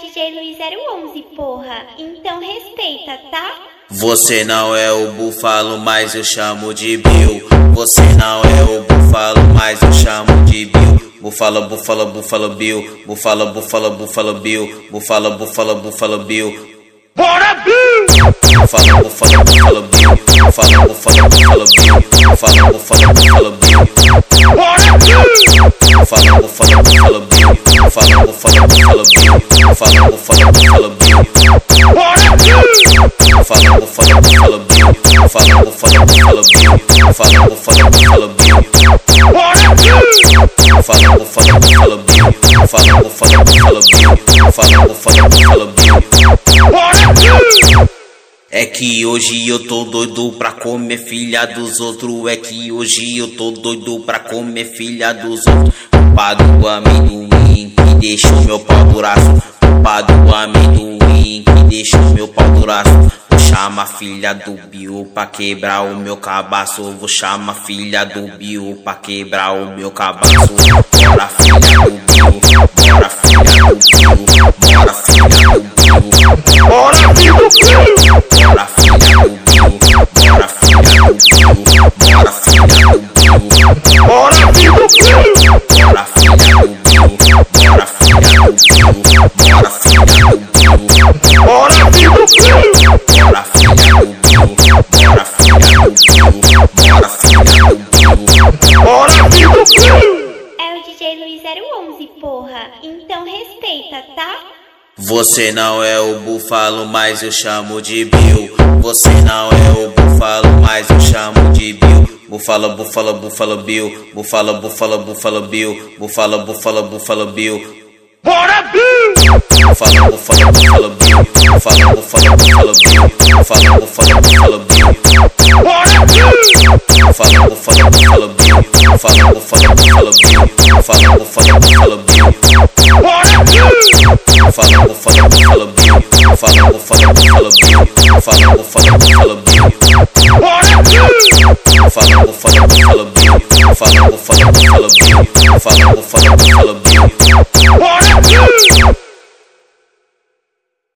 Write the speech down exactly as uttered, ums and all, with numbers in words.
D J Luiz zero onze, porra. Então respeita, tá? Você não é o Búfalo, mas eu chamo de Bill. Você não é o Búfalo, mas eu chamo de Bill. Búfalo, Búfalo, Búfalo Bill. Búfalo, Búfalo, Búfalo Bill. Búfalo, Búfalo, Búfalo Bill. Bora, Bill! Búfalo, Búfalo, Búfalo Bill. Búfalo, Búfalo, Búfalo Bill. Búfalo, Búfalo, Búfalo Bill. Bora, Bill! Búfalo, Búfalo, Búfalo Bill. Búfalo, Búfalo, Búfalo Bill. Búfalo, Búfalo, Búfalo Bill. Bora, Bill! Búfalo, Búfalo, Búfalo Bill. Búfalo, Búfalo, Búfalo Bill. Búfalo, Búfalo, Búfalo Bill. Bora, Bill! Búfalo, Búfalo, Búfalo Bill. Búfalo, Búfalo, Búfalo Bill. Búfalo, Búfalo, Búfalo Bill. Bora, Bill! É que hoje eu tô doido pra comer filha dos outros. É que hoje eu tô doido pra comer filha dos outros. Culpa do amendoim que deixou meu pau duraço. Culpa do amendoim que deixou meu pau duraço. Vou chamar a filha do Bill pra quebrar o meu cabaço. Vou chamar a filha do Bill pra quebrar o meu cabaço. Bora filha do Bill, bora filha do Bill, bora filha do Bill. Bora, Bill! Bora filha do Bill, bora filha do Bill, bora filha do Bill. Bora, Bill! Bora filha do Bill, bora filha do Bill, bora filha do Bill. Bora, Bill! Bora filha do Bill, bora filha do Bill, bora filha do Bill. Bora, Bill! É o D J Luiz zero onze, porra. Então respeita, tá? Você não é o Búfalo, mas eu chamo de Bill. Você não é o Búfalo, mas eu chamo de Bill. Búfalo, Búfalo, Búfalo Bill. Búfalo, Búfalo, Búfalo Bill. Búfalo, Búfalo, Búfalo Bill. Bora, Bill! Búfalo, Búfalo, Búfalo Bill. Búfalo, Búfalo, Búfalo Bill. Búfalo, Búfalo, Búfalo Bill. Bora, Bill! Búfalo, Búfalo, Búfalo Bill. Búfalo, Búfalo, Búfalo Bill. Búfalo, Búfalo, Búfalo Bill. Bora, Bill! Búfalo, Búfalo, Búfalo Bill. Búfalo, Búfalo, Búfalo Bill. Búfalo, Búfalo, Búfalo Bill. Bora, Bill! Búfalo, Búfalo, Búfalo Bill. Búfalo, Búfalo, Búfalo Bill. Búfalo, Búfalo, Búfalo Bill.